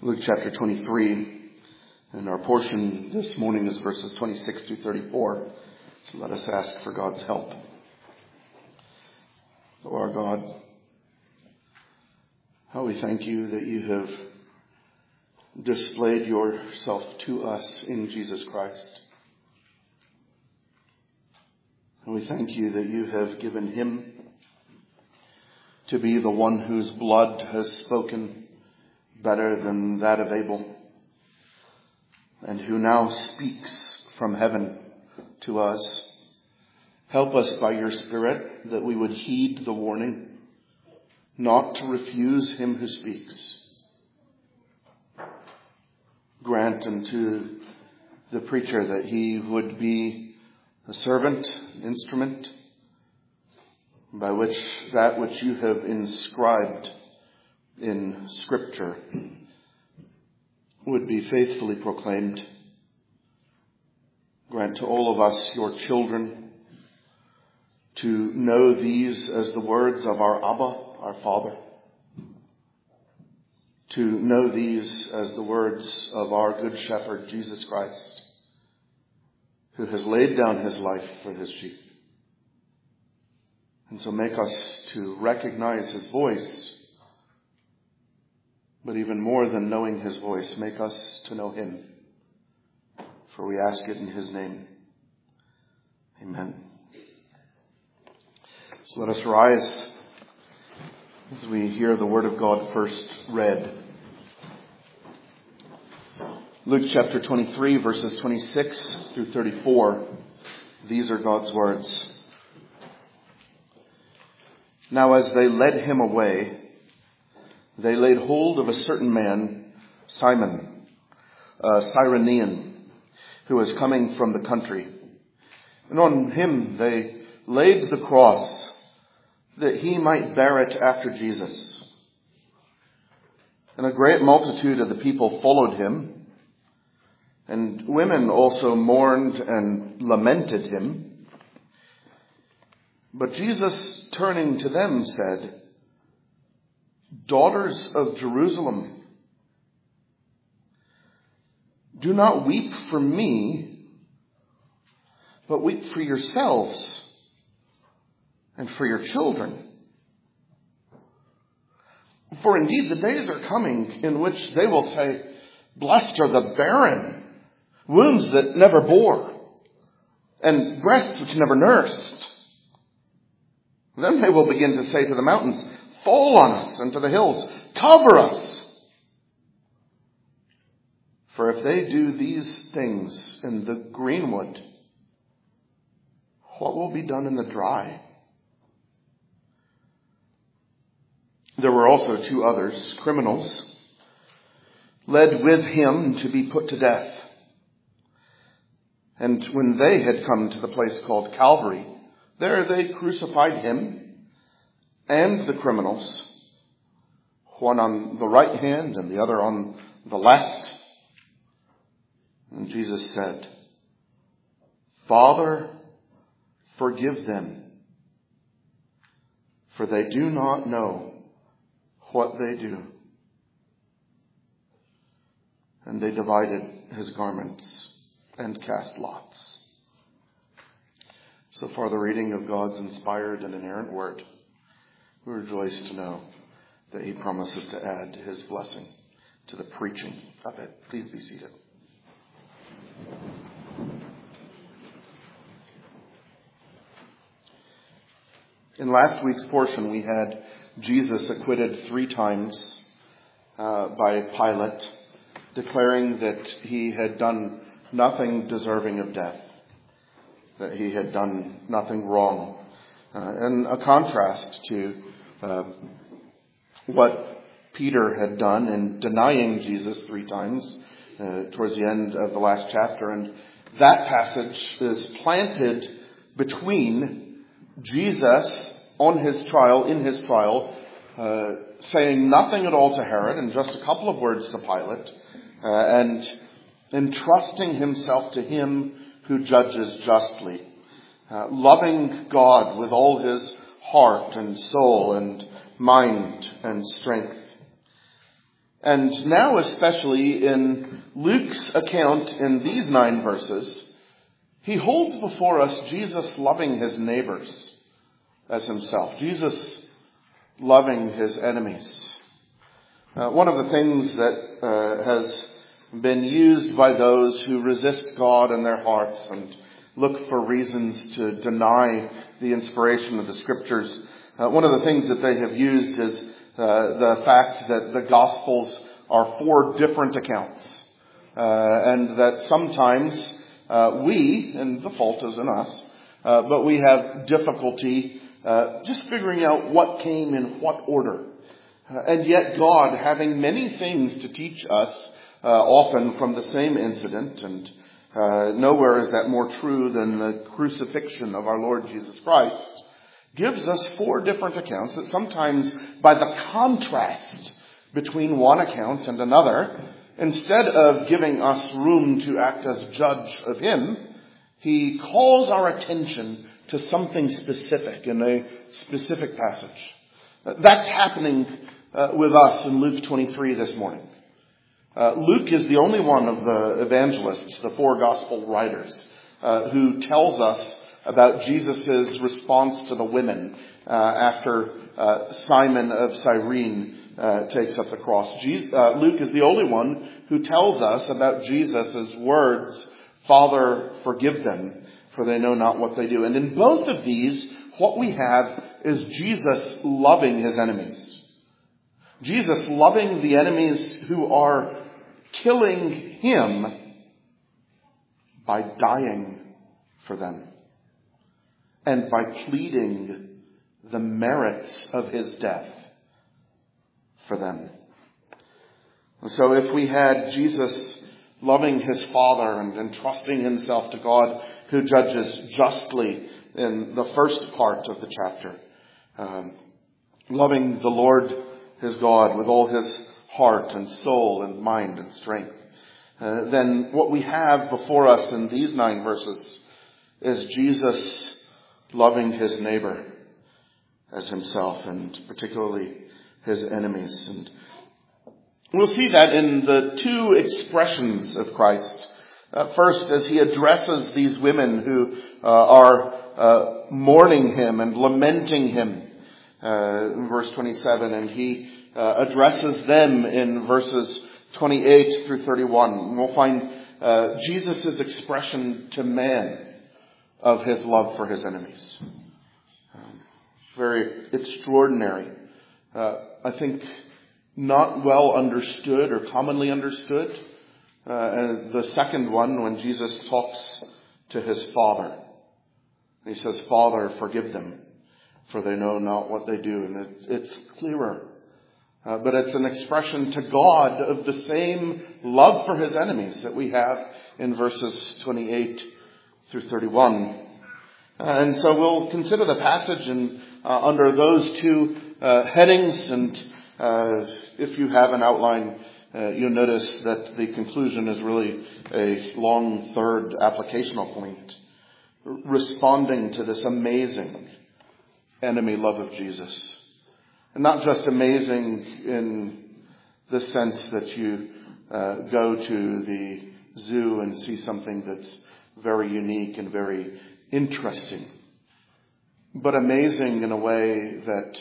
Luke chapter 23, and our portion this morning is verses 26 to 34. So let us ask for God's help. O our God, how we thank you that you have displayed yourself to us in Jesus Christ. And we thank you that you have given him to be the one whose blood has spoken better than that of Abel, and who now speaks from heaven to us. Help us by your Spirit that we would heed the warning, not to refuse him who speaks. Grant unto the preacher that he would be a servant, an instrument, by which that which you have inscribed in Scripture would be faithfully proclaimed. Grant to all of us, your children, to know these as the words of our Abba, our Father. To know these as the words of our Good Shepherd, Jesus Christ, who has laid down his life for his sheep. And so make us to recognize his voice, but even more than knowing his voice, make us to know him. For we ask it in his name. Amen. So let us rise as we hear the word of God first read. Luke chapter 23, verses 26 through 34. These are God's words. Now as they led him away, they laid hold of a certain man, Simon, a Cyrenian, who was coming from the country. And on him they laid the cross, that he might bear it after Jesus. And a great multitude of the people followed him, and women also mourned and lamented him. But Jesus, turning to them, said, "Daughters of Jerusalem, do not weep for me, but weep for yourselves and for your children. For indeed the days are coming in which they will say, 'Blessed are the barren, wombs that never bore, and breasts which never nursed.' Then they will begin to say to the mountains, 'Fall on us,' and to the hills, 'Cover us.' For if they do these things in the greenwood, what will be done in the dry?" There were also two others, criminals, led with him to be put to death. And when they had come to the place called Calvary, there they crucified him and the criminals, one on the right hand and the other on the left. And Jesus said, "Father, forgive them, for they do not know what they do." And they divided his garments and cast lots. So far the reading of God's inspired and inerrant word. We rejoice to know that he promises to add his blessing to the preaching of it. Please be seated. In last week's portion, we had Jesus acquitted 3 times by Pilate, declaring that he had done nothing deserving of death, that he had done nothing wrong. In a contrast to what Peter had done in denying Jesus 3 times towards the end of the last chapter. And that passage is planted between Jesus on his trial, in his trial, saying nothing at all to Herod and just a couple of words to Pilate, and entrusting himself to him who judges justly, loving God with all his heart and soul and mind and strength. And now especially in Luke's account in these 9 verses, he holds before us Jesus loving his neighbors as himself. Jesus loving his enemies. One of the things that has been used by those who resist God in their hearts and look for reasons to deny the inspiration of the Scriptures, one of the things that they have used is the fact that the Gospels are 4 different accounts, and that sometimes we, and the fault is in us, but we have difficulty just figuring out what came in what order. And yet God, having many things to teach us, often from the same incident, and nowhere is that more true than the crucifixion of our Lord Jesus Christ, gives us 4 different accounts that sometimes, by the contrast between one account and another, instead of giving us room to act as judge of him, he calls our attention to something specific in a specific passage. That's happening with us in Luke 23 this morning. Luke is the only one of the evangelists, the 4 gospel writers, who tells us about Jesus' response to the women after Simon of Cyrene takes up the cross. Luke is the only one who tells us about Jesus' words, "Father, forgive them, for they know not what they do." And in both of these, what we have is Jesus loving his enemies. Jesus loving the enemies who are killing him by dying for them and by pleading the merits of his death for them. And so if we had Jesus loving his Father and entrusting himself to God who judges justly in the first part of the chapter, loving the Lord his God with all his heart and soul and mind and strength, then what we have before us in these 9 verses is Jesus loving his neighbor as himself, and particularly his enemies. And we'll see that in the 2 expressions of Christ. First, as he addresses these women who are mourning him and lamenting him, in verse 27, and he addresses them in verses 28 through 31. And we'll find Jesus' expression to man of his love for his enemies. Very extraordinary. I think not well understood or commonly understood. And the second one, when Jesus talks to his Father. He says, "Father, forgive them, for they know not what they do." And it's clearer. But it's an expression to God of the same love for his enemies that we have in verses 28 through 31. And so we'll consider the passage under those 2 headings. And if you have an outline, you'll notice that the conclusion is really a long third applicational point, responding to this amazing enemy love of Jesus. And not just amazing in the sense that you go to the zoo and see something that's very unique and very interesting, but amazing in a way that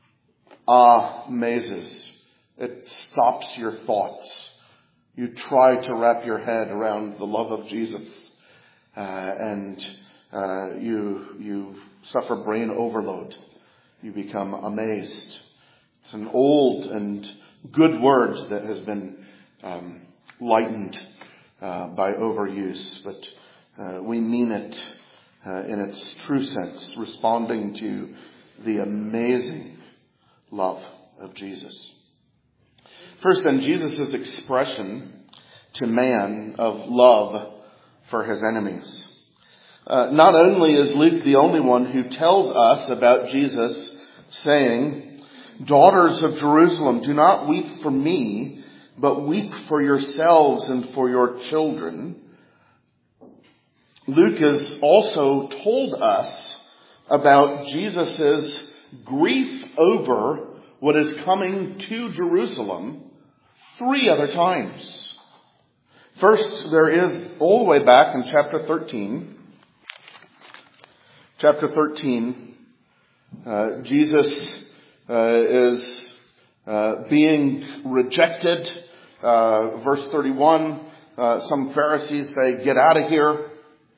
amazes. It stops your thoughts. You try to wrap your head around the love of Jesus, and you suffer brain overload. You become amazed. It's an old and good word that has been lightened by overuse, but we mean it in its true sense, responding to the amazing love of Jesus. First then, Jesus' expression to man of love for his enemies. Not only is Luke the only one who tells us about Jesus saying, "Daughters of Jerusalem, do not weep for me, but weep for yourselves and for your children." Luke has also told us about Jesus' grief over what is coming to Jerusalem three other times. First, there is all the way back in chapter 13. Chapter 13, Jesus is being rejected. Verse 31, some Pharisees say, "Get out of here."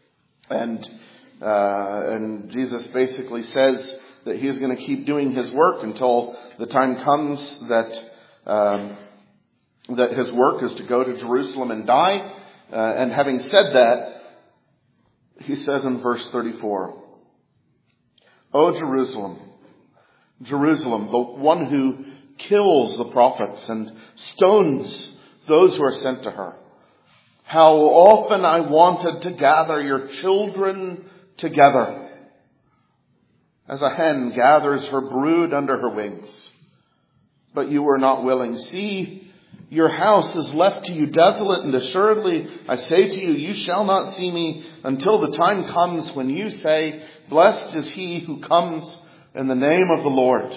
And Jesus basically says that he's going to keep doing his work until the time comes that his work is to go to Jerusalem and die. And having said that, he says in verse 34, "O Jerusalem, Jerusalem, the one who kills the prophets and stones those who are sent to her. How often I wanted to gather your children together, as a hen gathers her brood under her wings. But you were not willing. See, your house is left to you desolate, and assuredly I say to you, you shall not see me until the time comes when you say, blessed is he who comes in the name of the Lord."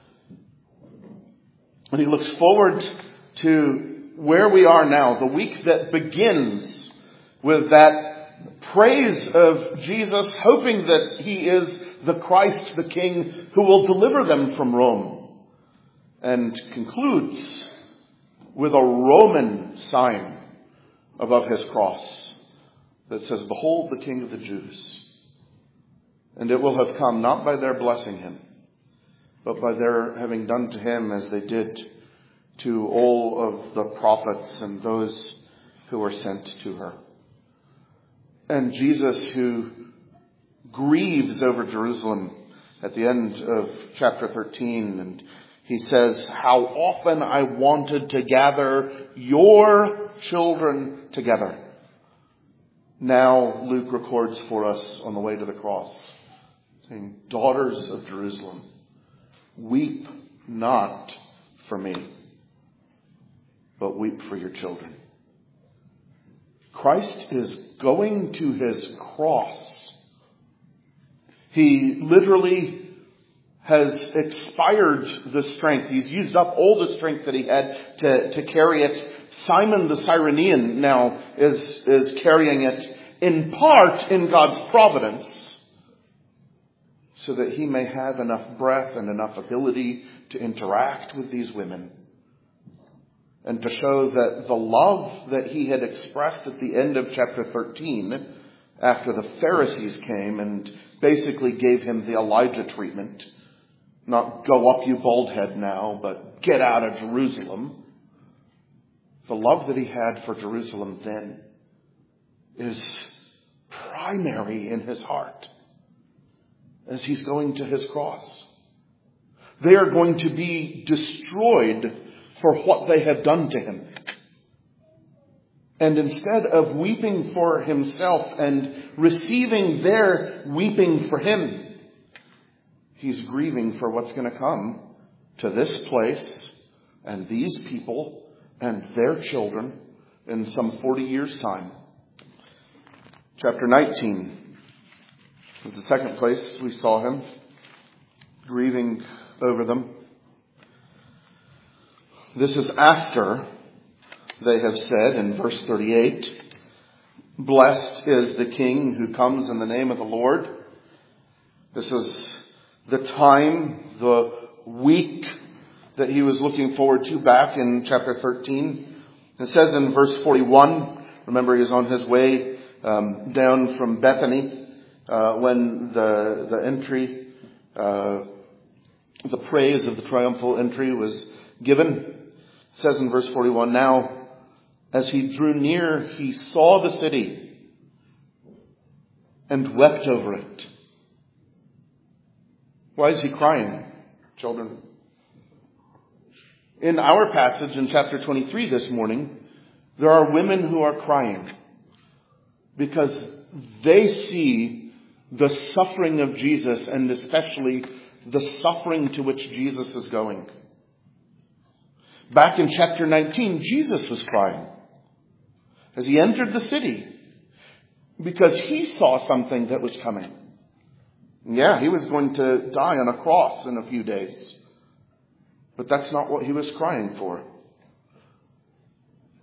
And he looks forward to where we are now, the week that begins with that praise of Jesus, hoping that he is the Christ, the King, who will deliver them from Rome, and concludes with a Roman sign above his cross that says, "Behold the King of the Jews." And it will have come not by their blessing him, but by their having done to him as they did to all of the prophets and those who were sent to her. And Jesus, who grieves over Jerusalem at the end of chapter 13, and he says, "How often I wanted to gather your children together." Now Luke records for us on the way to the cross, saying, "Daughters of Jerusalem, weep not for me, but weep for your children." Christ is going to his cross. He literally has expired the strength. He's used up all the strength that he had to carry it. Simon the Cyrenian now is carrying it in part in God's providence, so that he may have enough breath and enough ability to interact with these women, and to show that the love that he had expressed at the end of chapter 13, after the Pharisees came and basically gave him the Elijah treatment, not "go up you bald head now, but get out of Jerusalem." The love that he had for Jerusalem then is primary in his heart as he's going to his cross. They are going to be destroyed for what they have done to him. And instead of weeping for himself and receiving their weeping for him, he's grieving for what's going to come to this place and these people and their children in some 40 years' time. Chapter 19 is the second place we saw him grieving over them. This is after they have said in verse 38, "Blessed is the King who comes in the name of the Lord." This is the time, the week that he was looking forward to back in chapter 13. It says in verse 41, remember he's on his way down from Bethany when the entry, the praise of the triumphal entry was given. It says in verse 41, "Now, as he drew near, he saw the city and wept over it." Why is he crying, children? In our passage in chapter 23 this morning, there are women who are crying because they see the suffering of Jesus, and especially the suffering to which Jesus is going. Back in chapter 19, Jesus was crying as he entered the city because he saw something that was coming. Yeah, he was going to die on a cross in a few days. But that's not what he was crying for.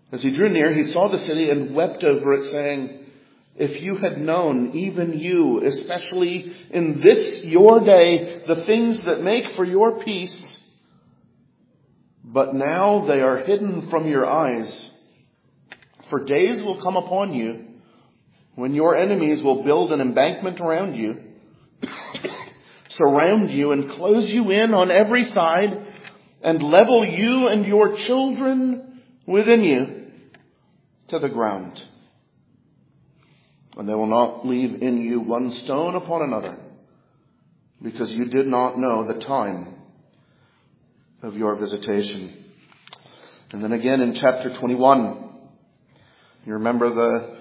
As he drew near, he saw the city and wept over it, saying, if you had known, even you, especially in this your day, the things that make for your peace, but now they are hidden from your eyes. For days will come upon you when your enemies will build an embankment around you, surround you and close you in on every side, and level you and your children within you to the ground. And they will not leave in you one stone upon another, because you did not know the time of your visitation. And then again in chapter 21, you remember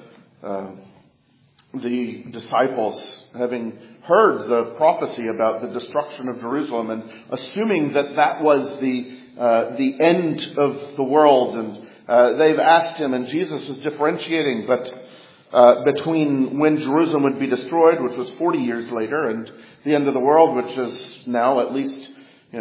the disciples having heard the prophecy about the destruction of Jerusalem and assuming that that was the end of the world, and they've asked him, and Jesus was differentiating between when Jerusalem would be destroyed, which was 40 years later, and the end of the world, which is now at least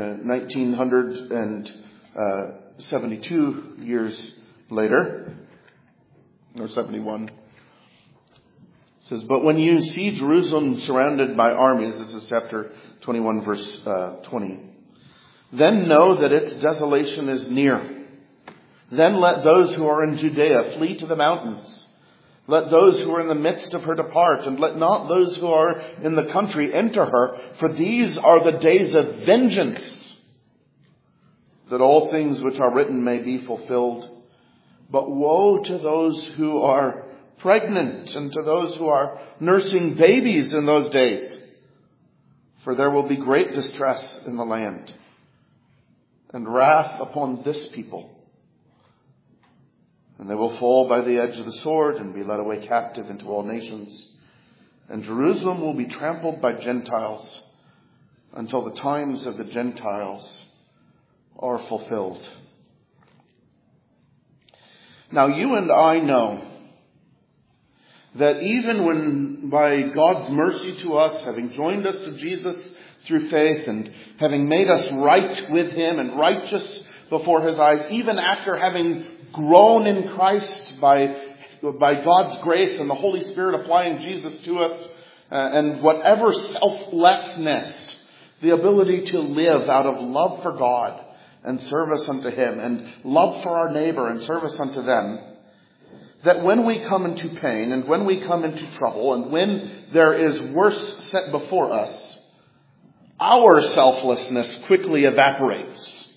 1972 years later, or 71. It says, but when you see Jerusalem surrounded by armies, this is chapter 21, verse 20, then know that its desolation is near. Then let those who are in Judea flee to the mountains. Let those who are in the midst of her depart, and let not those who are in the country enter her, for these are the days of vengeance, that all things which are written may be fulfilled. But woe to those who are pregnant and to those who are nursing babies in those days, for there will be great distress in the land, and wrath upon this people. And they will fall by the edge of the sword and be led away captive into all nations. And Jerusalem will be trampled by Gentiles until the times of the Gentiles are fulfilled. Now you and I know that even when by God's mercy to us, having joined us to Jesus through faith and having made us right with Him and righteous before His eyes, even after having grown in Christ by God's grace and the Holy Spirit applying Jesus to us, and whatever selflessness, the ability to live out of love for God and service unto Him, and love for our neighbor and service unto them, that when we come into pain and when we come into trouble and when there is worse set before us, our selflessness quickly evaporates.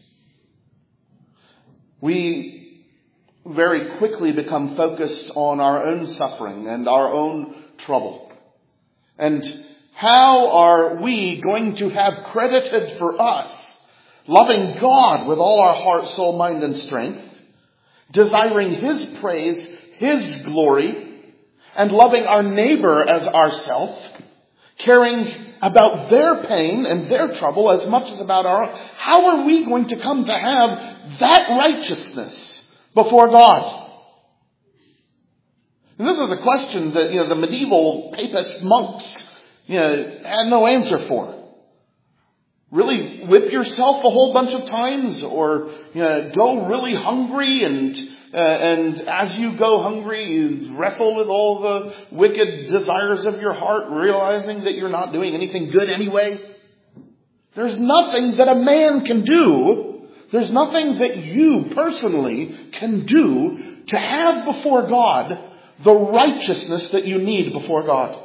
We very quickly become focused on our own suffering and our own trouble. And how are we going to have credited for us loving God with all our heart, soul, mind, and strength, desiring His praise, His glory, and loving our neighbor as ourself, caring about their pain and their trouble as much as about our own? How are we going to come to have that righteousness before God? And this is a question that the medieval papist monks had no answer for. Really whip yourself a whole bunch of times, or go really hungry, and as you go hungry, you wrestle with all the wicked desires of your heart, realizing that you're not doing anything good anyway. There's nothing that a man can do. There's nothing that you personally can do to have before God the righteousness that you need before God.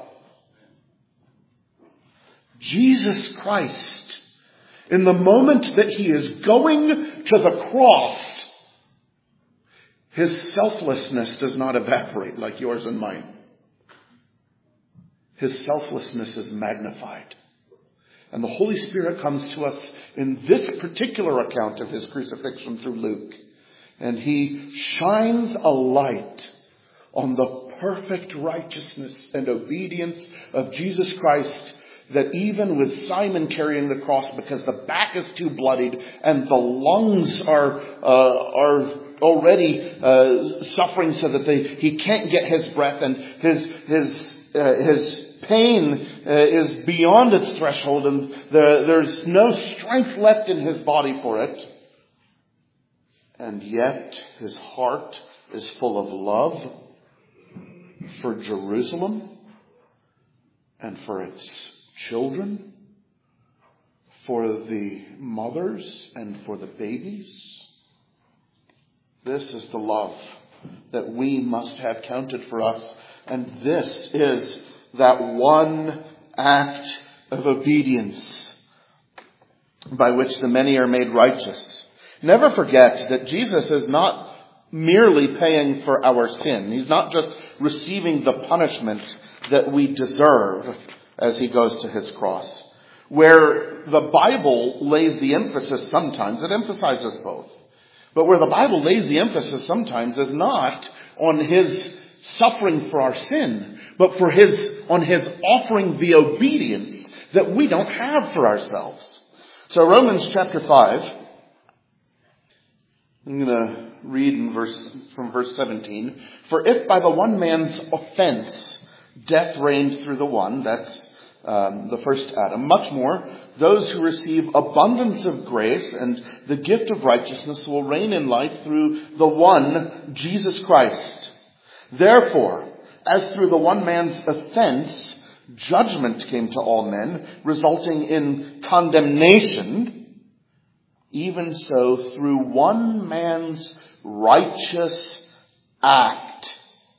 Jesus Christ, in the moment that He is going to the cross, His selflessness does not evaporate like yours and mine. His selflessness is magnified. And the Holy Spirit comes to us in this particular account of His crucifixion through Luke. And He shines a light on the perfect righteousness and obedience of Jesus Christ, that even with Simon carrying the cross, because the back is too bloodied and the lungs are already suffering so that he can't get his breath, and his pain is beyond its threshold, and there's no strength left in his body for it. And yet his heart is full of love for Jerusalem and for its children, for the mothers and for the babies. This is the love that we must have counted for us. And this is that one act of obedience by which the many are made righteous. Never forget that Jesus is not merely paying for our sin. He's not just receiving the punishment that we deserve as he goes to his cross. Where the Bible lays the emphasis sometimes, it emphasizes both. But where the Bible lays the emphasis sometimes is not on his suffering for our sin, but on his offering the obedience that we don't have for ourselves. So Romans chapter 5, I'm going to read from verse 17. For if by the one man's offense death reigned through the one, that's the first Adam, much more those who receive abundance of grace and the gift of righteousness will reign in life through the one, Jesus Christ. Therefore, as through the one man's offense, judgment came to all men, resulting in condemnation, even so through one man's righteous act,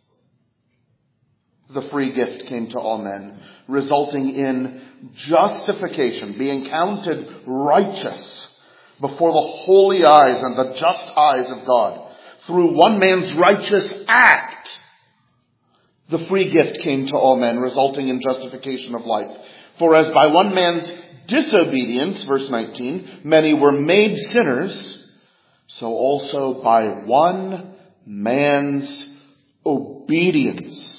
the free gift came to all men, resulting in justification, being counted righteous before the holy eyes and the just eyes of God. Through one man's righteous act, the free gift came to all men, resulting in justification of life. For as by one man's disobedience, verse 19, many were made sinners, so also by one man's obedience,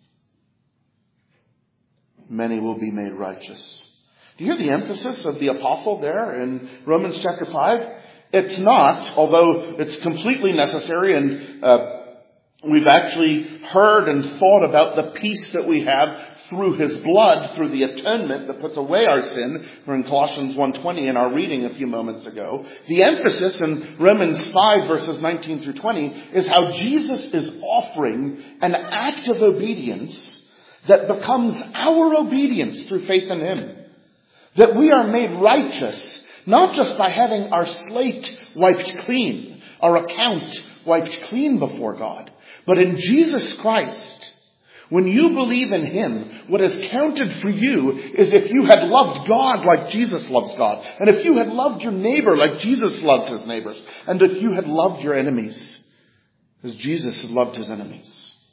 many will be made righteous. Do you hear the emphasis of the apostle there in Romans chapter 5? It's not, although it's completely necessary, and we've actually heard and thought about the peace that we have through his blood, through the atonement that puts away our sin. We're in Colossians 1:20 in our reading a few moments ago. The emphasis in Romans 5 verses 19 through 20 is how Jesus is offering an act of obedience that becomes our obedience through faith in him. That we are made righteous, not just by having our slate wiped clean, our account wiped clean before God, but in Jesus Christ. When you believe in him, what is counted for you is if you had loved God like Jesus loves God, and if you had loved your neighbor like Jesus loves his neighbors, and if you had loved your enemies as Jesus had loved his enemies.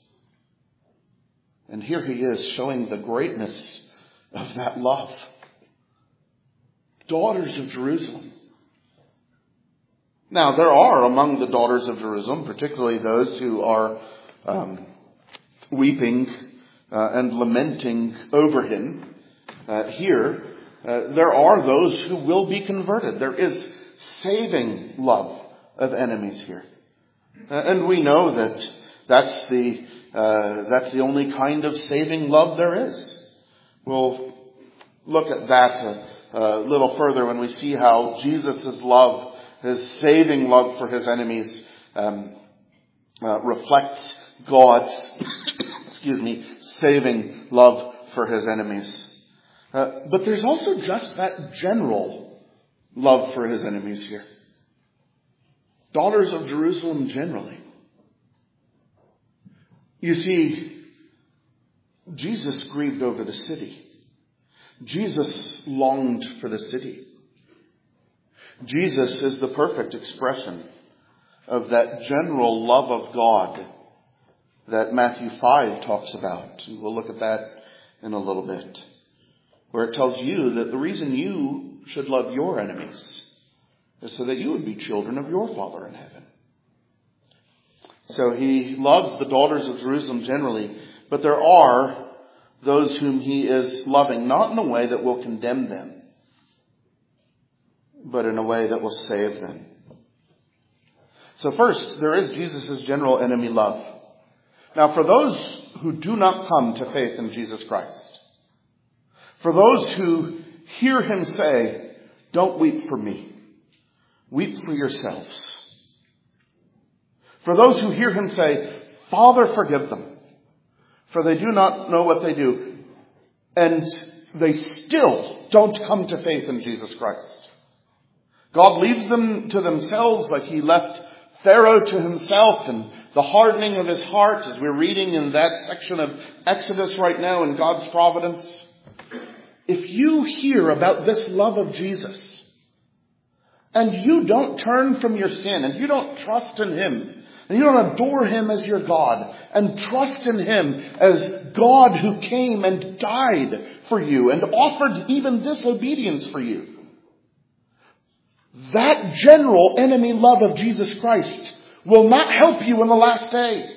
And here he is showing the greatness of that love. Daughters of Jerusalem. Now, there are among the daughters of Jerusalem, particularly those who are weeping and lamenting over him. There are those who will be converted. There is saving love of enemies here. And we know that that's the only kind of saving love there is. We'll look at that a little further when we see how Jesus' love, his saving love for his enemies, reflects God's, saving love for his enemies. But there's also just that general love for his enemies here. Daughters of Jerusalem generally. You see, Jesus grieved over the city. Jesus longed for the city. Jesus is the perfect expression of that general love of God that Matthew 5 talks about. And we'll look at that in a little bit. Where it tells you that the reason you should love your enemies is so that you would be children of your Father in heaven. So he loves the daughters of Jerusalem generally, but there are those whom he is loving, not in a way that will condemn them, but in a way that will save them. So first, there is Jesus' general enemy love. Now, for those who do not come to faith in Jesus Christ, for those who hear him say, "Don't weep for me, weep for yourselves." For those who hear him say, Father, forgive them, for they do not know what they do. And they still don't come to faith in Jesus Christ. God leaves them to themselves like he left Pharaoh to himself, and the hardening of his heart, as we're reading in that section of Exodus right now in God's providence. If you hear about this love of Jesus, and you don't turn from your sin, and you don't trust in him, and you don't adore him as your God, and trust in him as God who came and died for you, and offered even this obedience for you, that general enemy love of Jesus Christ will not help you in the last day.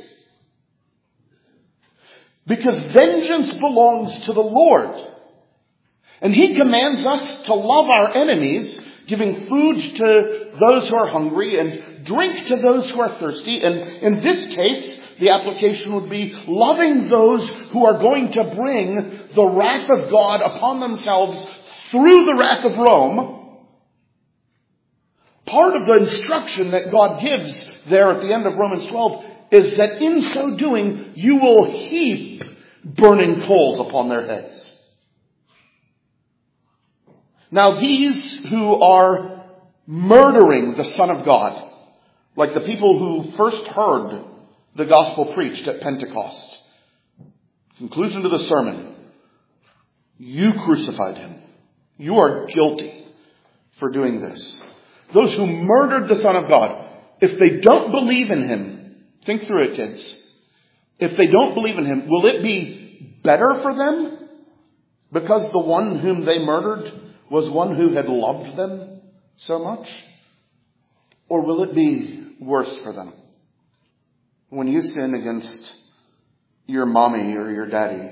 Because vengeance belongs to the Lord. And he commands us to love our enemies, giving food to those who are hungry and drink to those who are thirsty. And in this case, the application would be loving those who are going to bring the wrath of God upon themselves through the wrath of Rome. Part of the instruction that God gives there at the end of Romans 12 is that in so doing, you will heap burning coals upon their heads. Now these who are murdering the Son of God, like the people who first heard the gospel preached at Pentecost, conclusion to the sermon, you crucified him. You are guilty for doing this. Those who murdered the Son of God, if they don't believe in him, think through it, kids. If they don't believe in him, will it be better for them because the one whom they murdered was one who had loved them so much? Or will it be worse for them? When you sin against your mommy or your daddy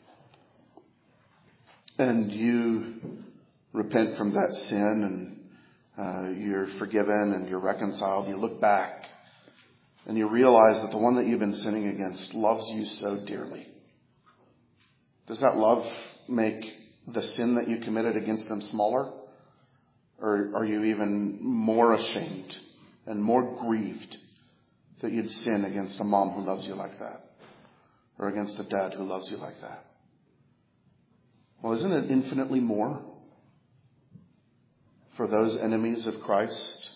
and you repent from that sin and you're forgiven and you're reconciled, you look back and you realize that the one that you've been sinning against loves you so dearly. Does that love make the sin that you committed against them smaller? Or are you even more ashamed and more grieved that you'd sin against a mom who loves you like that? Or against a dad who loves you like that? Well, isn't it infinitely more for those enemies of Christ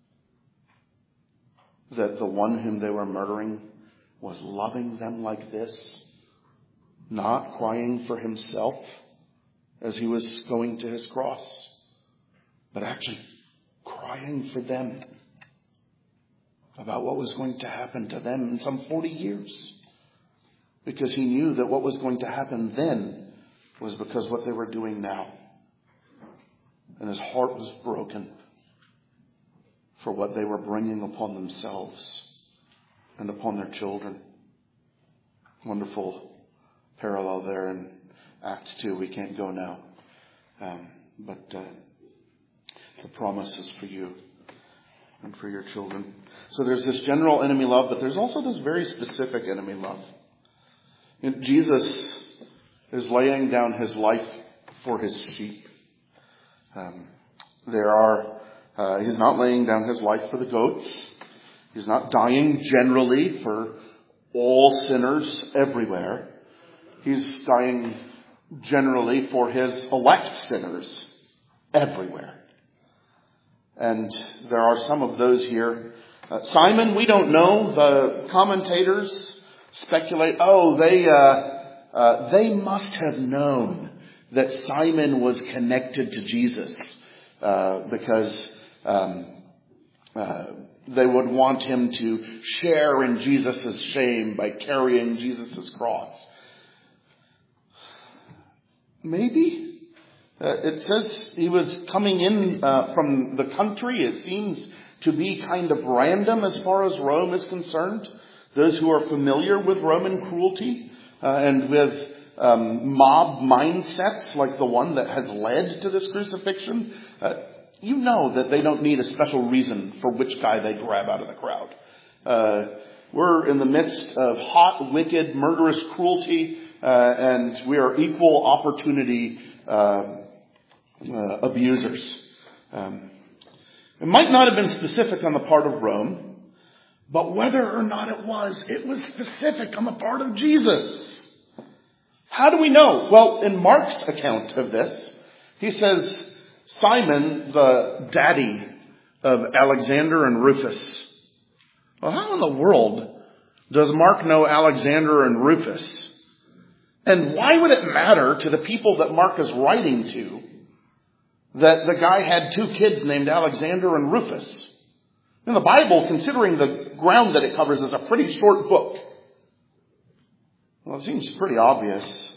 that the one whom they were murdering was loving them like this, not crying for himself as he was going to his cross, but actually crying for them about what was going to happen to them in some 40 years, because he knew that what was going to happen then was because what they were doing now. And his heart was broken for what they were bringing upon themselves and upon their children. Wonderful parallel there in Acts 2. We can't go now. But the promise is for you and for your children. So there's this general enemy love, but there's also this very specific enemy love. Jesus is laying down his life for his sheep. He's not laying down his life for the goats. He's not dying generally for all sinners everywhere. He's dying generally for his elect sinners everywhere. And there are some of those here. Simon, we don't know. The commentators speculate, they must have known that Simon was connected to Jesus because they would want him to share in Jesus' shame by carrying Jesus' cross. Maybe. It says he was coming in from the country. It seems to be kind of random as far as Rome is concerned. Those who are familiar with Roman cruelty and with mob mindsets like the one that has led to this crucifixion, you know that they don't need a special reason for which guy they grab out of the crowd. We're in the midst of hot, wicked, murderous cruelty, and we are equal opportunity abusers. It might not have been specific on the part of Rome, But whether or not it was specific on the part of Jesus. How do we know? Well, in Mark's account of this, he says, Simon, the daddy of Alexander and Rufus. Well, how in the world does Mark know Alexander and Rufus? And why would it matter to the people that Mark is writing to that the guy had 2 kids named Alexander and Rufus? In the Bible, considering the ground that it covers, is a pretty short book. Well, it seems pretty obvious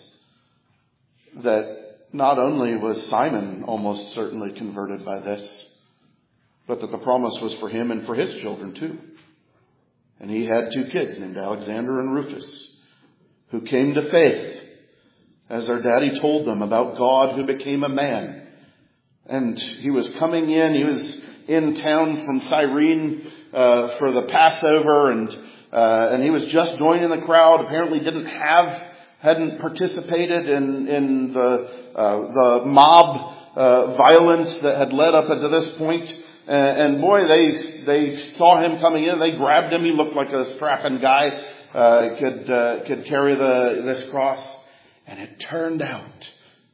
that not only was Simon almost certainly converted by this, but that the promise was for him and for his children too. And he had 2 kids named Alexander and Rufus, who came to faith as their daddy told them about God who became a man. And he was coming in, he was in town from Cyrene for the Passover, and he was just joining the crowd. Apparently hadn't participated in the mob violence that had led up to this point. And boy, they saw him coming in. They grabbed him. He looked like a strapping guy, could carry this cross. And it turned out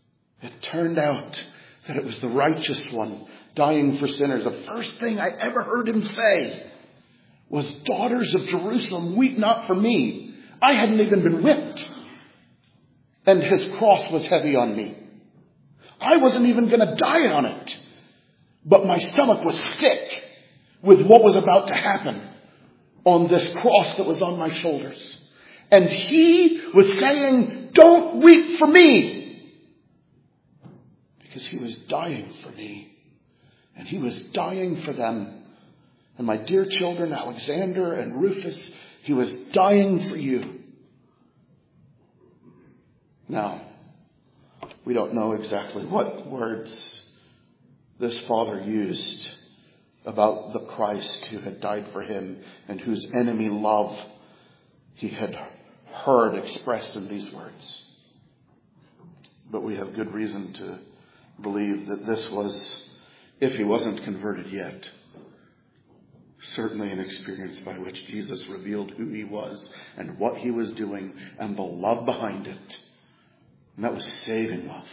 that it was the righteous one dying for sinners. The first thing I ever heard him say was, "Daughters of Jerusalem, weep not for me. I hadn't even been whipped. And his cross was heavy on me. I wasn't even going to die on it. But my stomach was sick with what was about to happen on this cross that was on my shoulders." And he was saying, "Don't weep for me." Because he was dying for me. And he was dying for them. And my dear children, Alexander and Rufus, he was dying for you. Now, we don't know exactly what words this father used about the Christ who had died for him and whose enemy love he had heard expressed in these words. But we have good reason to believe that this was, if he wasn't converted yet, certainly an experience by which Jesus revealed who he was and what he was doing and the love behind it. And that was saving love.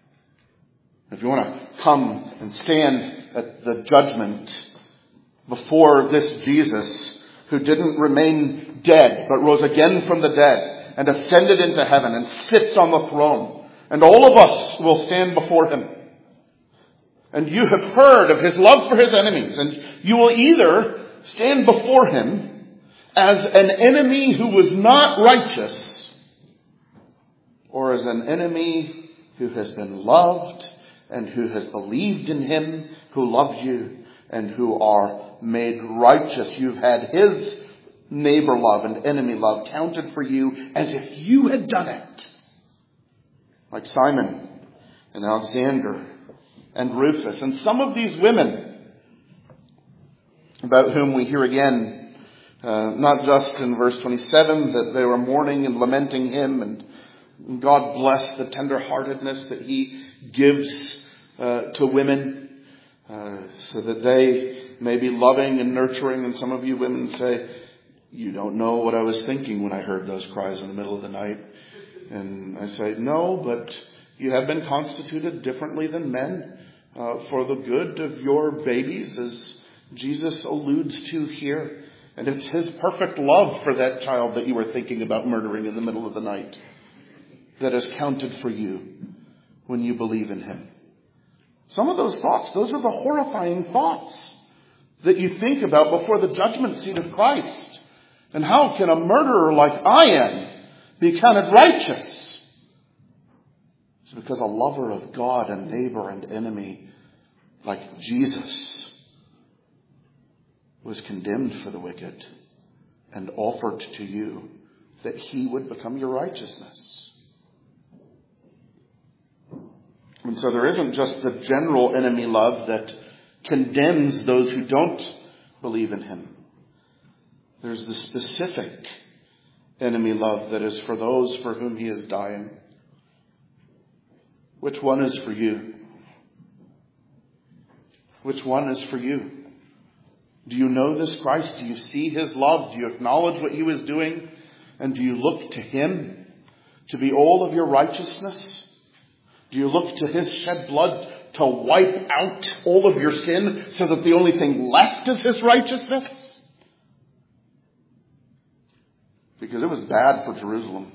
If you want to come and stand at the judgment before this Jesus who didn't remain dead but rose again from the dead and ascended into heaven and sits on the throne, and all of us will stand before him. And you have heard of his love for his enemies, and you will either stand before him as an enemy who was not righteous, or as an enemy who has been loved and who has believed in him, who loves you, and who are made righteous. You've had his neighbor love and enemy love counted for you as if you had done it. Like Simon and Alexander and Rufus and some of these women about whom we hear again, not just in verse 27 that they were mourning and lamenting him, and God bless the tenderheartedness that he gives to women so that they may be loving and nurturing. And some of you women say, "You don't know what I was thinking when I heard those cries in the middle of the night." And I say, "No, but you have been constituted differently than men for the good of your babies," as Jesus alludes to here. And it's his perfect love for that child that you were thinking about murdering in the middle of the night that is counted for you when you believe in him. Some of those thoughts, those are the horrifying thoughts that you think about before the judgment seat of Christ. And how can a murderer like I am be counted righteous? It's because a lover of God and neighbor and enemy like Jesus was condemned for the wicked and offered to you that he would become your righteousness. And so there isn't just the general enemy love that condemns those who don't believe in him. There's the specific enemy love that is for those for whom he is dying. Which one is for you? Which one is for you? Do you know this Christ? Do you see his love? Do you acknowledge what he was doing? And do you look to him to be all of your righteousness? Do you look to his shed blood to wipe out all of your sin so that the only thing left is his righteousness? Because it was bad for Jerusalem.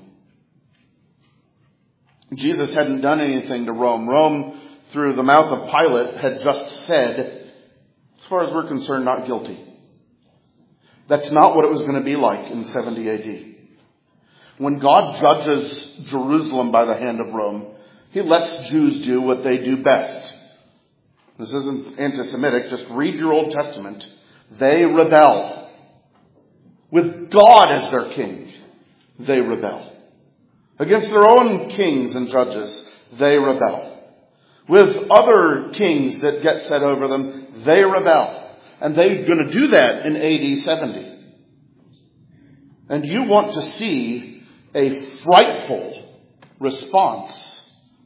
Jesus hadn't done anything to Rome. Rome, through the mouth of Pilate, had just said, as far as we're concerned, not guilty. That's not what it was going to be like in 70 AD. When God judges Jerusalem by the hand of Rome, he lets Jews do what they do best. This isn't anti-Semitic. Just read your Old Testament. They rebel. With God as their king, they rebel. Against their own kings and judges, they rebel. With other kings that get set over them, they rebel. And they're going to do that in AD 70. And you want to see a frightful response.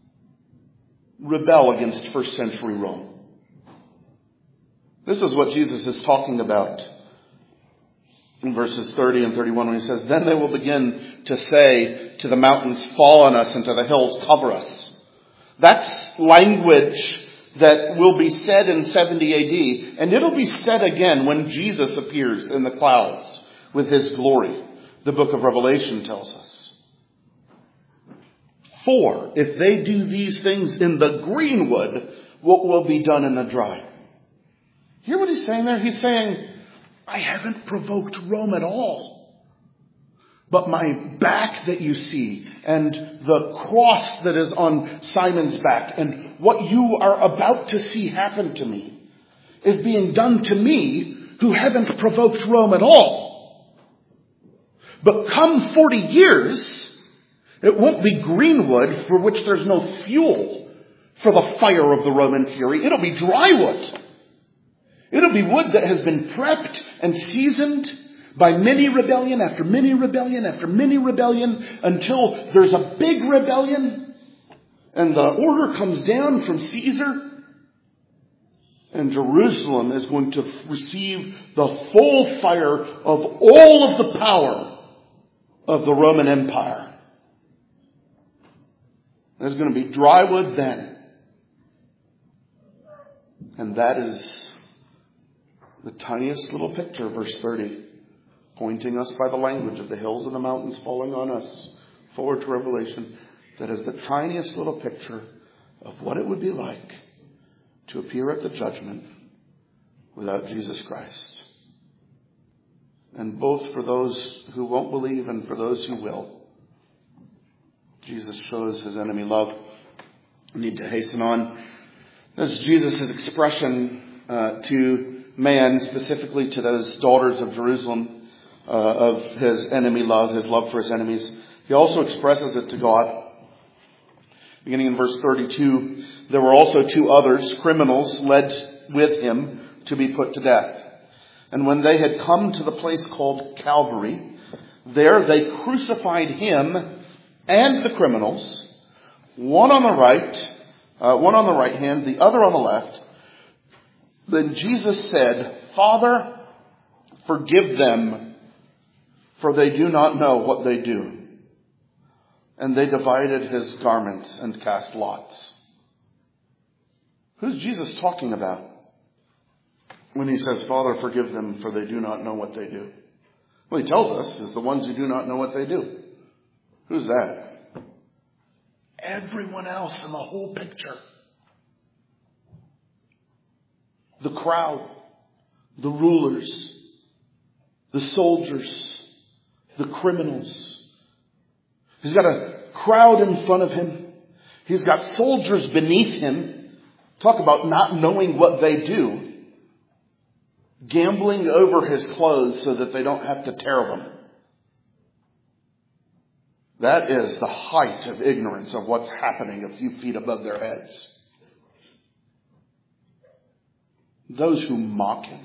Rebel against first century Rome. This is what Jesus is talking about in verses 30 and 31 when he says, "Then they will begin to say to the mountains, 'Fall on us,' and to the hills, 'Cover us.'" That's language that will be said in 70 AD, and it'll be said again when Jesus appears in the clouds with his glory, the book of Revelation tells us. For if they do these things in the greenwood, what will be done in the dry? Hear what he's saying there? He's saying, I haven't provoked Rome at all. But my back that you see, and the cross that is on Simon's back, and what you are about to see happen to me, is being done to me who haven't provoked Rome at all. But come 40 years, it won't be greenwood for which there's no fuel for the fire of the Roman fury. It'll be dry wood. It'll be wood that has been prepped and seasoned by many rebellion after many rebellion after many rebellion until there's a big rebellion and the order comes down from Caesar and Jerusalem is going to receive the full fire of all of the power of the Roman Empire. There's going to be dry wood then. And that is the tiniest little picture, verse 30, pointing us by the language of the hills and the mountains falling on us, forward to Revelation. That is the tiniest little picture of what it would be like to appear at the judgment without Jesus Christ. And both for those who won't believe and for those who will, Jesus shows his enemy love. We need to hasten on. This is Jesus' expression to man, specifically to those daughters of Jerusalem, of his enemy love, his love for his enemies. He also expresses it to God. Beginning in verse 32, there were also two others, criminals, led with him to be put to death. And when they had come to the place called Calvary, there they crucified him and the criminals, one on the right hand, the other on the left. Then Jesus said, "Father, forgive them, for they do not know what they do." And they divided his garments and cast lots. Who's Jesus talking about when he says, "Father, forgive them, for they do not know what they do"? Well, he tells us is the ones who do not know what they do. Who's that? Everyone else in the whole picture. The crowd, the rulers, the soldiers, the criminals. He's got a crowd in front of him. He's got soldiers beneath him. Talk about not knowing what they do. Gambling over his clothes so that they don't have to tear them. That is the height of ignorance of what's happening a few feet above their heads. Those who mock him.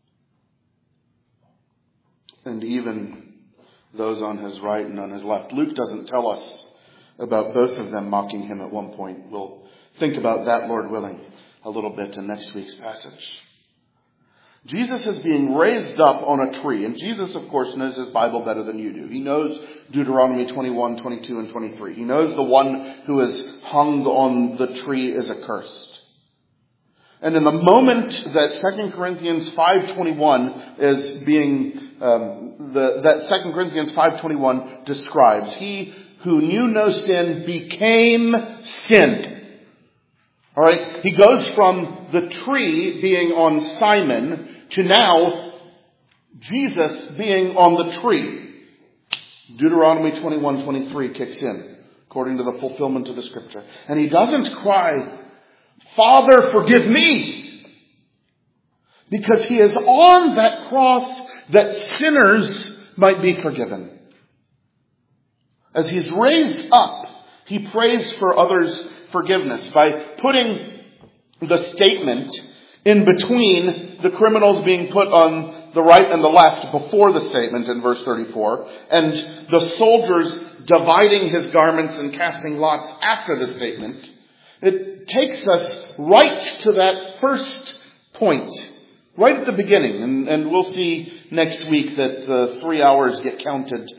And even those on his right and on his left. Luke doesn't tell us about both of them mocking him at one point. We'll think about that, Lord willing, a little bit in next week's passage. Jesus is being raised up on a tree. And Jesus, of course, knows his Bible better than you do. He knows Deuteronomy 21, 22, and 23. He knows the one who is hung on the tree is accursed. And in the moment that 2 Corinthians 5:21 is being, that 2 Corinthians 5:21 describes, he who knew no sin became sin. All right, he goes from the tree being on Simon to now Jesus being on the tree. Deuteronomy 21:23 kicks in, according to the fulfillment of the scripture. And he doesn't cry, "Father, forgive me," because he is on that cross that sinners might be forgiven. As he's raised up, he prays for others' forgiveness by putting the statement in between the criminals being put on the right and the left before the statement in verse 34, and the soldiers dividing his garments and casting lots after the statement. It takes us right to that first point, right at the beginning. And we'll see next week that the 3 hours get counted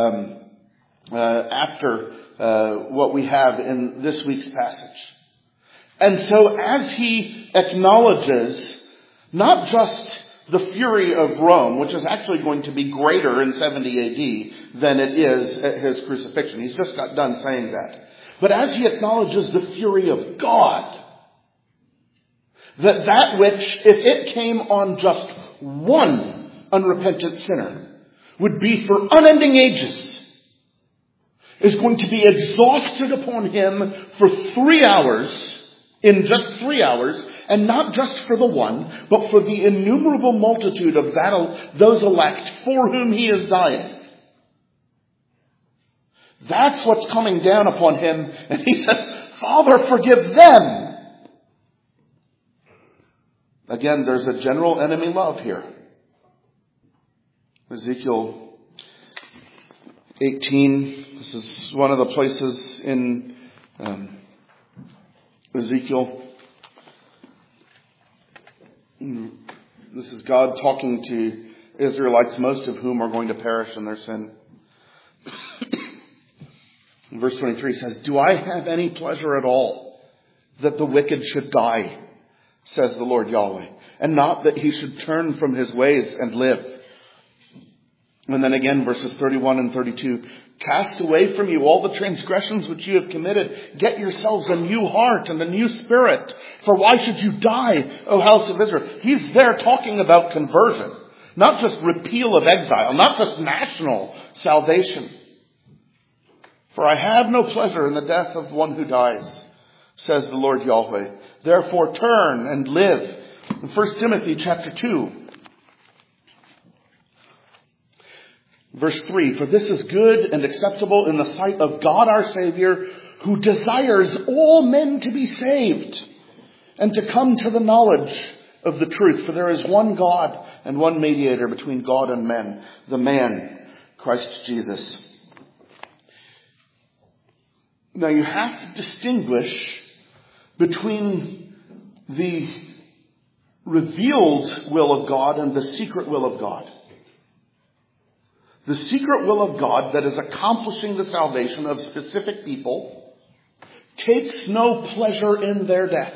after what we have in this week's passage. And so as he acknowledges not just the fury of Rome, which is actually going to be greater in 70 AD than it is at his crucifixion. He's just got done saying that. But as he acknowledges the fury of God, that which, if it came on just one unrepentant sinner, would be for unending ages, is going to be exhausted upon him for 3 hours, in just 3 hours, and not just for the one, but for the innumerable multitude of those elect for whom he is dying. That's what's coming down upon him, and he says, "Father, forgive them." Again, there's a general enemy love here. Ezekiel 18, this is one of the places in Ezekiel. This is God talking to Israelites, most of whom are going to perish in their sin. Verse 23 says, "Do I have any pleasure at all that the wicked should die, says the Lord Yahweh, and not that he should turn from his ways and live?" And then again, verses 31 and 32, "Cast away from you all the transgressions which you have committed. Get yourselves a new heart and a new spirit. For why should you die, O house of Israel?" He's there talking about conversion. Not just repeal of exile. Not just national salvation. "For I have no pleasure in the death of one who dies, says the Lord Yahweh. Therefore turn and live." In 1 Timothy chapter 2. Verse 3, "For this is good and acceptable in the sight of God our Savior, who desires all men to be saved and to come to the knowledge of the truth. For there is one God and one mediator between God and men, the man, Christ Jesus." Now you have to distinguish between the revealed will of God and the secret will of God. The secret will of God that is accomplishing the salvation of specific people takes no pleasure in their death.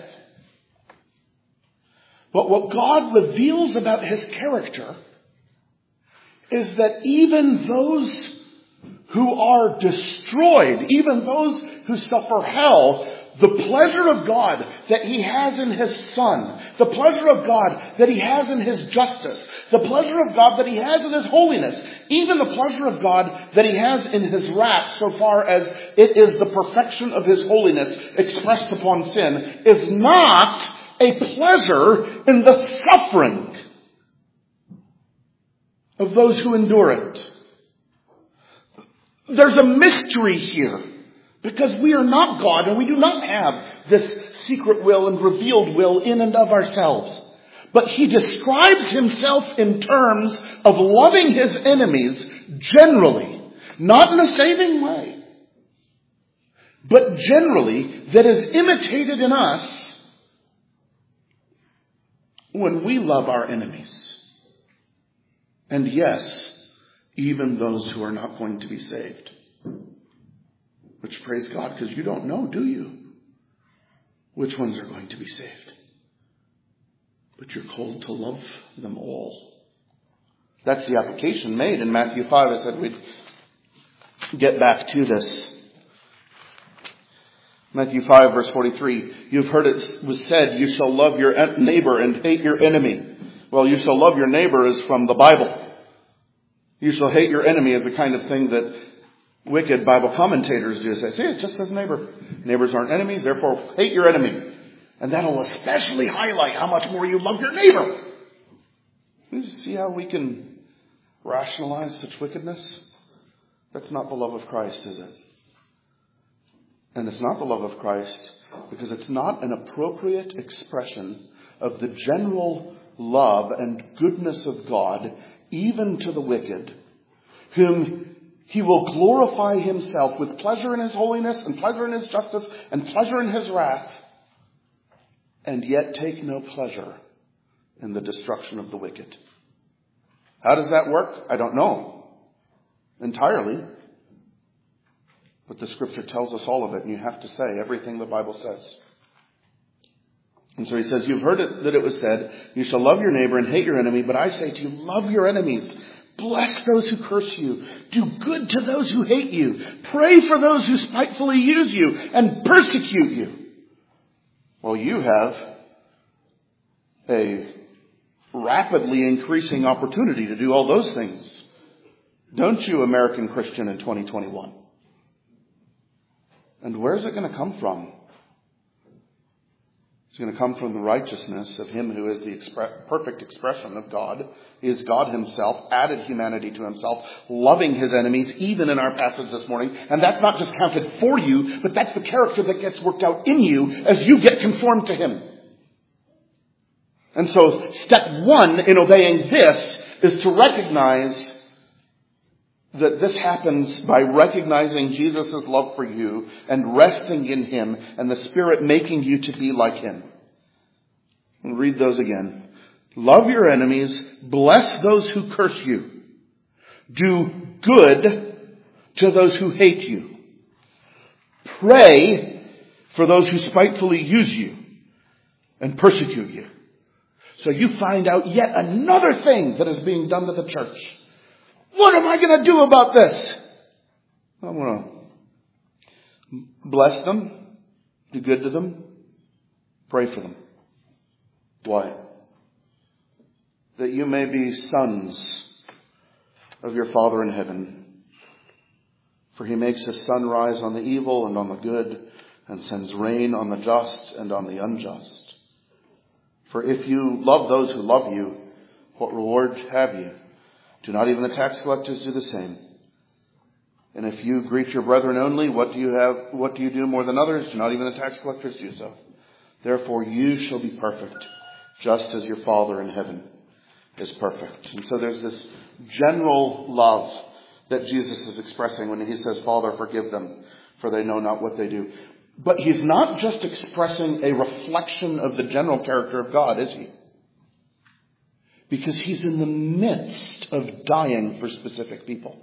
But what God reveals about his character is that even those who are destroyed, even those who suffer hell, the pleasure of God that he has in his Son, the pleasure of God that he has in his justice, the pleasure of God that he has in his holiness, even the pleasure of God that he has in his wrath, so far as it is the perfection of his holiness expressed upon sin, is not a pleasure in the suffering of those who endure it. There's a mystery here, because we are not God and we do not have this secret will and revealed will in and of ourselves. But he describes himself in terms of loving his enemies generally, not in a saving way, but generally, that is imitated in us when we love our enemies. And yes, even those who are not going to be saved. Which, praise God, because you don't know, do you? Which ones are going to be saved. But you're called to love them all. That's the application made in Matthew 5. I said we'd get back to this. Matthew 5 verse 43. You've heard it was said, you shall love your neighbor and hate your enemy. Well, you shall love your neighbor is from the Bible. You shall hate your enemy is the kind of thing that wicked Bible commentators do. Say, see, it just says neighbor. Neighbors aren't enemies, therefore hate your enemy. And that'll especially highlight how much more you love your neighbor. You see how we can rationalize such wickedness? That's not the love of Christ, is it? And it's not the love of Christ because it's not an appropriate expression of the general love and goodness of God, even to the wicked, whom He will glorify Himself with pleasure in His holiness and pleasure in His justice and pleasure in His wrath, and yet take no pleasure in the destruction of the wicked. How does that work? I don't know entirely. But the Scripture tells us all of it, and you have to say everything the Bible says. And so He says, you've heard it, that it was said, you shall love your neighbor and hate your enemy, but I say to you, love your enemies. Bless those who curse you. Do good to those who hate you. Pray for those who spitefully use you and persecute you. Well, you have a rapidly increasing opportunity to do all those things. Don't you, American Christian, in 2021? And where's it going to come from? It's going to come from the righteousness of Him who is the perfect expression of God. He is God Himself, added humanity to Himself, loving His enemies, even in our passage this morning. And that's not just counted for you, but that's the character that gets worked out in you as you get conformed to Him. And so step one in obeying this is to recognize that this happens by recognizing Jesus' love for you and resting in Him and the Spirit making you to be like Him. I'll read those again. Love your enemies. Bless those who curse you. Do good to those who hate you. Pray for those who spitefully use you and persecute you. So you find out yet another thing that is being done to the church. What am I going to do about this? I'm going to bless them, do good to them, pray for them. Why? That you may be sons of your Father in heaven. For He makes His sun rise on the evil and on the good, and sends rain on the just and on the unjust. For if you love those who love you, what reward have you? Do not even the tax collectors do the same? And if you greet your brethren only, what do you do more than others? Do not even the tax collectors do so? Therefore you shall be perfect, just as your Father in heaven is perfect. And so there's this general love that Jesus is expressing when He says, Father, forgive them, for they know not what they do. But He's not just expressing a reflection of the general character of God, is He? Because He's in the midst of dying for specific people.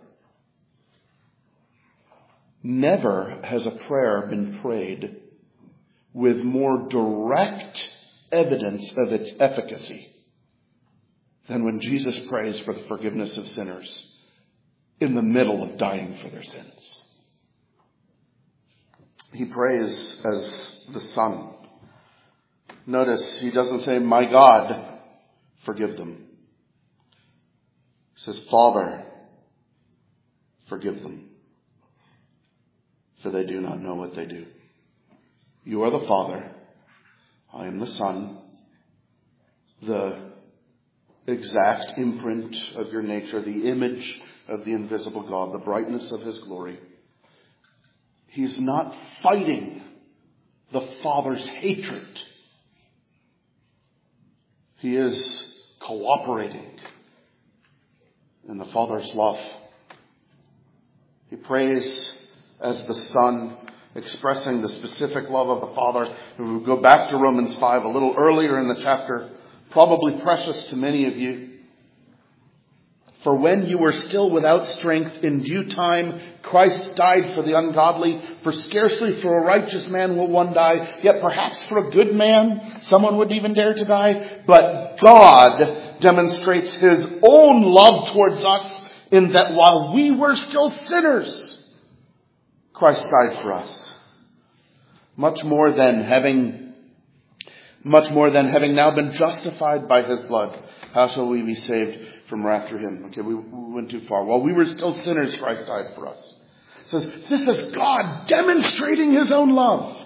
Never has a prayer been prayed with more direct evidence of its efficacy than when Jesus prays for the forgiveness of sinners in the middle of dying for their sins. He prays as the Son. Notice He doesn't say, my God, forgive them. He says, Father, forgive them, for they do not know what they do. You are the Father. I am the Son. The exact imprint of your nature, the image of the invisible God, the brightness of His glory. He's not fighting the Father's hatred. He is cooperating in the Father's love. He prays as the Son, expressing the specific love of the Father. We will go back to Romans 5 a little earlier in the chapter, probably precious to many of you. For when you were still without strength, in due time, Christ died for the ungodly. For scarcely for a righteous man will one die, yet perhaps for a good man, someone would even dare to die. But God demonstrates his own love towards us in that while we were still sinners, Christ died for us. Much more than having now been justified by his blood, how shall we be saved from wrath through him? Okay, we went too far. While we were still sinners, Christ died for us. It says, this is God demonstrating his own love.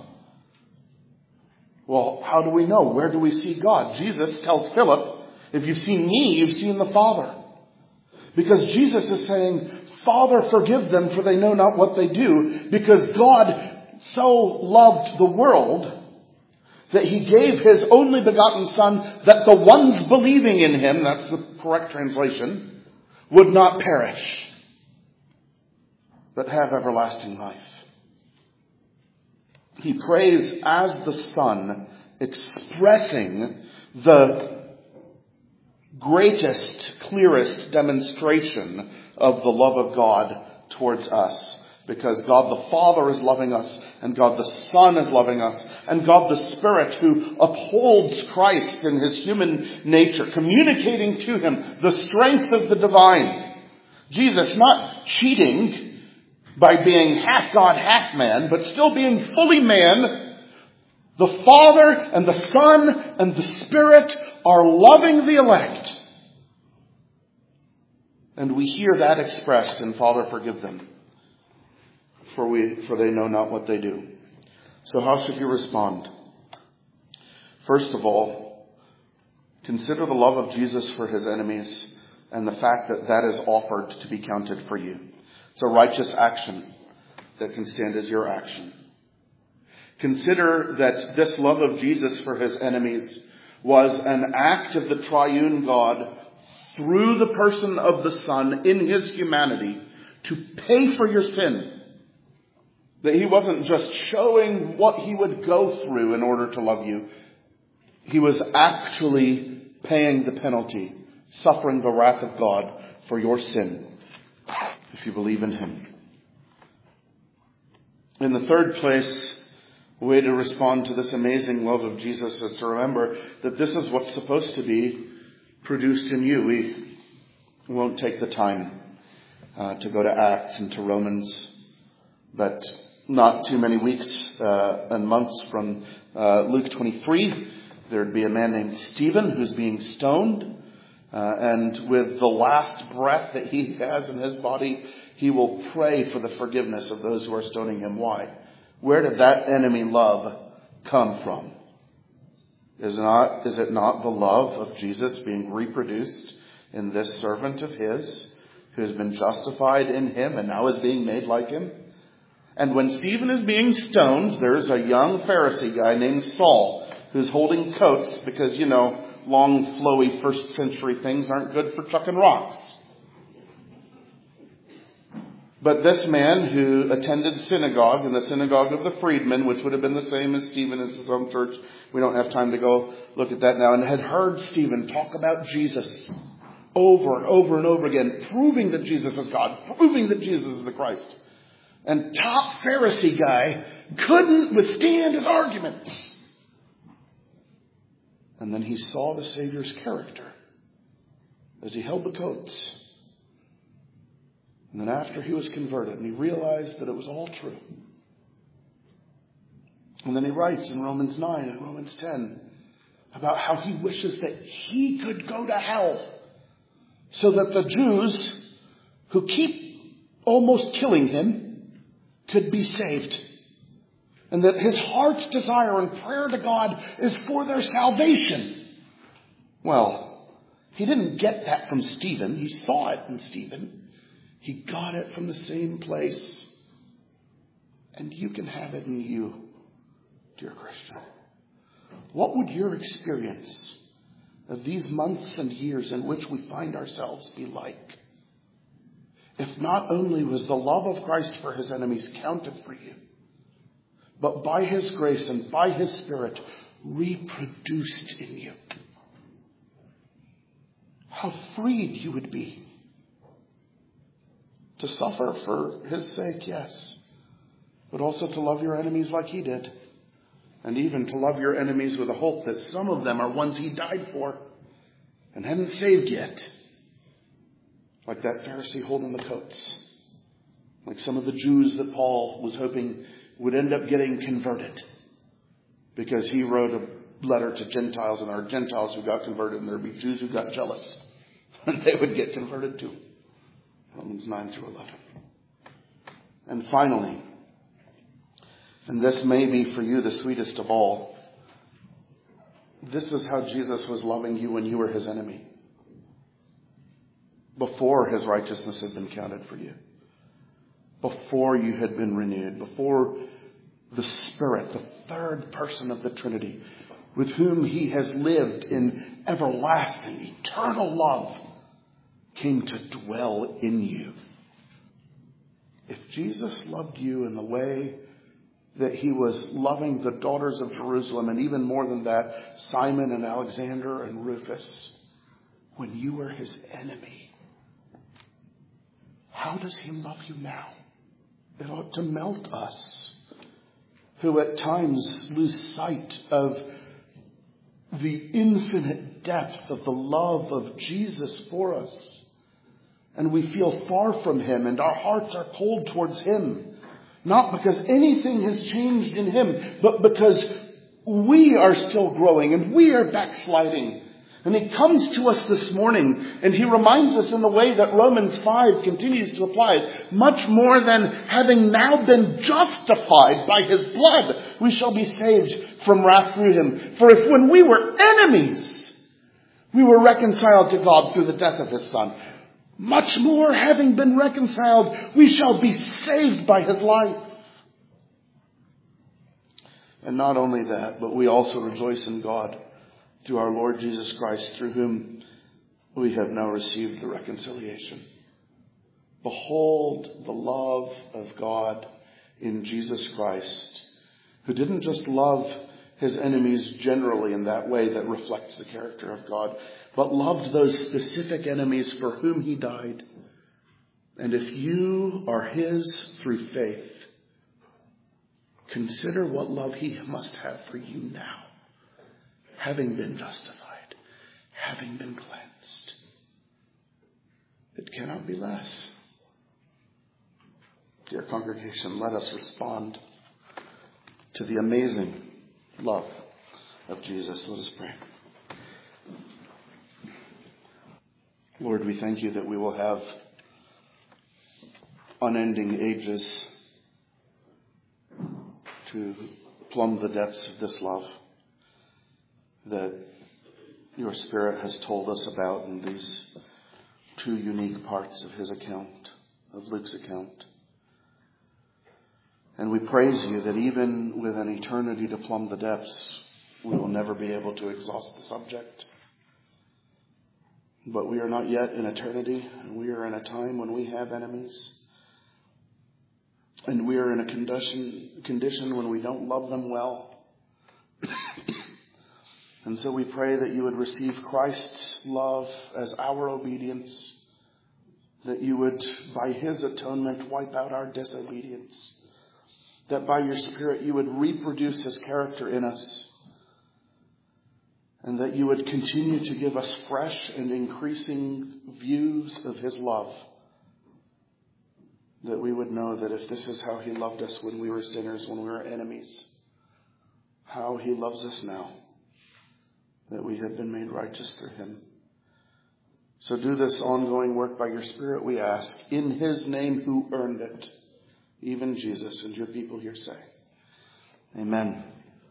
Well, how do we know? Where do we see God? Jesus tells Philip, if you've seen me, you've seen the Father. Because Jesus is saying, Father, forgive them, for they know not what they do. Because God so loved the world that he gave his only begotten Son, that the ones believing in him, that's the correct translation, would not perish, but have everlasting life. He prays as the Son, expressing the greatest, clearest demonstration of the love of God towards us. Because God the Father is loving us, and God the Son is loving us, and God the Spirit who upholds Christ in his human nature, communicating to him the strength of the divine. Jesus not cheating by being half God, half man, but still being fully man. The Father and the Son and the Spirit are loving the elect. And we hear that expressed in Father, forgive them, for they know not what they do. So how should you respond? First of all, consider the love of Jesus for his enemies and the fact that that is offered to be counted for you. It's a righteous action that can stand as your action. Consider that this love of Jesus for his enemies was an act of the triune God through the person of the Son in his humanity to pay for your sin. That he wasn't just showing what he would go through in order to love you. He was actually paying the penalty, suffering the wrath of God for your sin, if you believe in him. In the third place, a way to respond to this amazing love of Jesus is to remember that this is what's supposed to be produced in you. We won't take the time to go to Acts and to Romans, but not too many weeks and months from Luke 23, there'd be a man named Stephen who's being stoned. And with the last breath that he has in his body, he will pray for the forgiveness of those who are stoning him. Why? Where did that enemy love come from? Is it not the love of Jesus being reproduced in this servant of his who has been justified in him and now is being made like him? And when Stephen is being stoned, there's a young Pharisee guy named Saul who's holding coats because, long, flowy first century things aren't good for chucking rocks. But this man who attended synagogue, in the synagogue of the freedmen, which would have been the same as Stephen as his own church, we don't have time to go look at that now, and had heard Stephen talk about Jesus over and over and over again, proving that Jesus is God, proving that Jesus is the Christ. And top Pharisee guy couldn't withstand his arguments. And then he saw the Savior's character as he held the coats. And then after he was converted, and he realized that it was all true. And then he writes in Romans 9 and Romans 10 about how he wishes that he could go to hell so that the Jews who keep almost killing him could be saved. And that his heart's desire and prayer to God is for their salvation. Well, he didn't get that from Stephen. He saw it in Stephen. He got it from the same place. And you can have it in you, dear Christian. What would your experience of these months and years in which we find ourselves be like? If not only was the love of Christ for his enemies counted for you, but by his grace and by his Spirit reproduced in you. How freed you would be To suffer for his sake, yes. But also to love your enemies like he did. And even to love your enemies with a hope that some of them are ones he died for and hadn't saved yet. Like that Pharisee holding the coats. Like some of the Jews that Paul was hoping would end up getting converted. Because he wrote a letter to Gentiles, and there are Gentiles who got converted, and there would be Jews who got jealous. And they would get converted too. Romans 9 through 11. And finally, and this may be for you the sweetest of all, this is how Jesus was loving you when you were his enemy. Before his righteousness had been counted for you. Before you had been renewed. Before the Spirit, the third person of the Trinity, with whom he has lived in everlasting, eternal love, came to dwell in you. If Jesus loved you in the way that he was loving the daughters of Jerusalem, and even more than that, Simon and Alexander and Rufus, when you were his enemy, how does he love you now? It ought to melt us, who at times lose sight of the infinite depth of the love of Jesus for us. And we feel far from him, and our hearts are cold towards him. Not because anything has changed in him, but because we are still growing and we are backsliding. And he comes to us this morning, and he reminds us in the way that Romans 5 continues to apply it. Much more than having now been justified by his blood, we shall be saved from wrath through him. For if when we were enemies, we were reconciled to God through the death of his Son, much more, having been reconciled, we shall be saved by his life. And not only that, but we also rejoice in God through our Lord Jesus Christ, through whom we have now received the reconciliation. Behold the love of God in Jesus Christ, who didn't just love his enemies generally in that way that reflects the character of God, but loved those specific enemies for whom he died. And if you are his through faith, consider what love he must have for you now, having been justified, having been cleansed. It cannot be less. Dear congregation, let us respond to the amazing love of Jesus. Let us pray. Lord, we thank you that we will have unending ages to plumb the depths of this love that your Spirit has told us about in these two unique parts of his account, of Luke's account. And we praise you that even with an eternity to plumb the depths, we will never be able to exhaust the subject. But we are not yet in eternity, and we are in a time when we have enemies. And we are in a condition when we don't love them well. And so we pray that you would receive Christ's love as our obedience, that you would, by his atonement, wipe out our disobedience, that by your Spirit you would reproduce his character in us, and that you would continue to give us fresh and increasing views of his love, that we would know that if this is how he loved us when we were sinners, when we were enemies, how he loves us now, that we have been made righteous through him. So do this ongoing work by your Spirit, we ask, in his name who earned it, even Jesus, and your people here say, Amen.